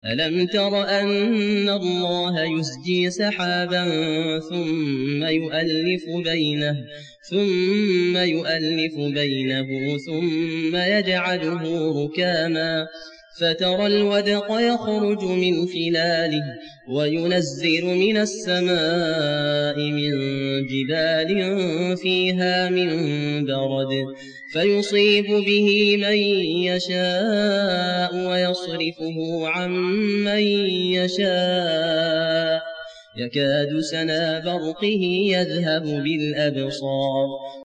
ألم تر أن الله يزجي سحابا ثم يؤلف بينه ثم يجعله ركاما فترى الودق يخرج من خلاله وينزل من السماء من جبال فيها من برد فيصيب به من يشاء ويصرفه عن من يشاء يكاد سنا برقه يذهب بالأبصار